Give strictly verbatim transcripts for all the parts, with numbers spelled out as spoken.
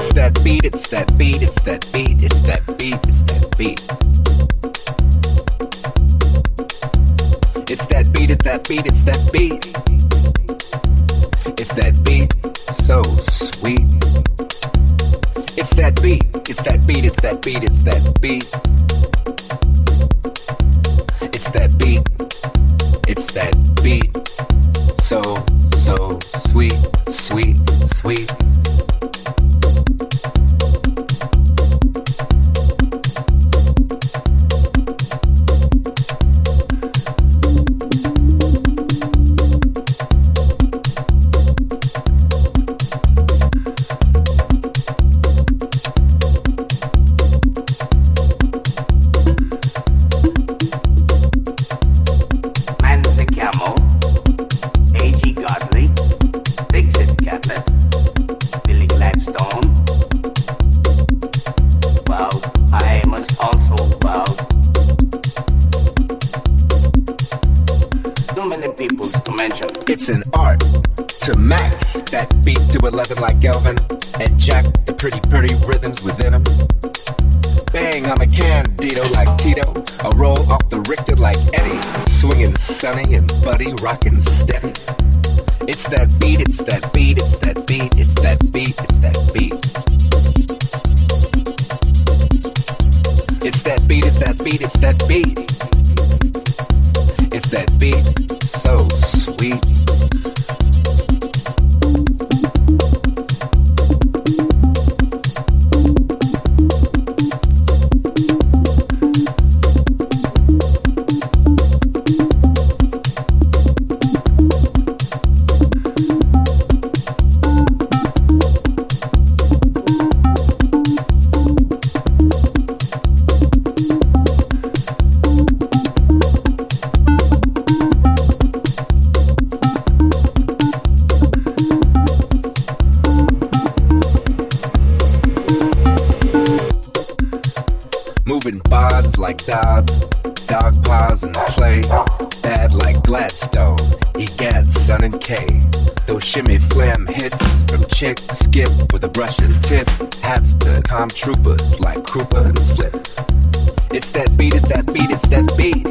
It's that beat, it's that beat, it's that beat, it's that beat, it's that beat. It's that beat, it's that beat, it's that beat. It's that beat, so sweet. It's that beat, it's that beat, it's that beat, it's that beat. It's that beat, it's that beat. So, so sweet, sweet, sweet. It's an art to max that beat to eleven like Elvin and jack the pretty, pretty rhythms within him. Bang on a Candido like Tito, a roll off the Richter like Eddie, swinging Sonny and Buddy rocking steady. It's that beat, it's that beat, it's that beat, it's that beat, it's that beat. It's that beat, it's that beat, it's that beat. It's that beat, so sweet. Moving bods like Dobbs, dog paws in the play. Bad like Gladstone, Egad, Son and K. Those shimmy flam hits from Chick, Skip with a brush and tip. Hats to Tom Troopers like Krupa and Flip. It's that beat, it's that beat, it's that beat.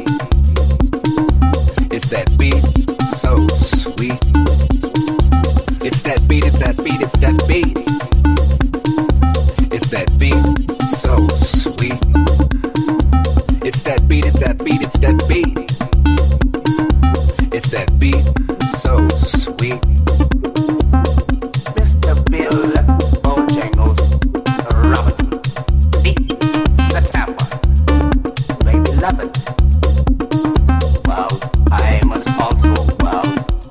It's that beat, so sweet. It's that beat, it's that beat, it's that beat. It's that beat, so sweet. It's that beat, it's that beat, it's that beat. It's that beat, so sweet. Mister Bill Bojangles Robinson, beat the tapper, baby love it. Wow, I must also wow.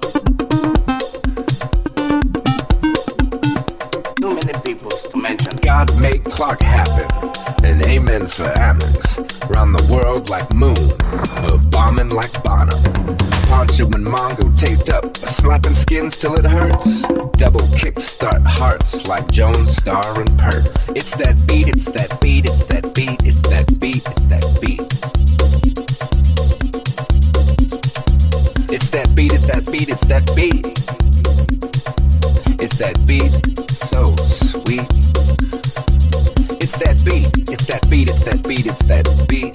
Too many people to mention. God made Clark happen, and amen for Ammons. Round the world like Moon, or bombing like Bono. Poncho and Mongo taped up, slapping skins till it hurts. Double kickstart hearts like Jones, Star, and Pert. It's that beat, it's that beat, it's that beat, it's that beat, it's that beat. It's that beat, it's that beat, it's that beat. It's that beat, so sweet. It's that beat, it's that beat, it's that beat, it's that beat.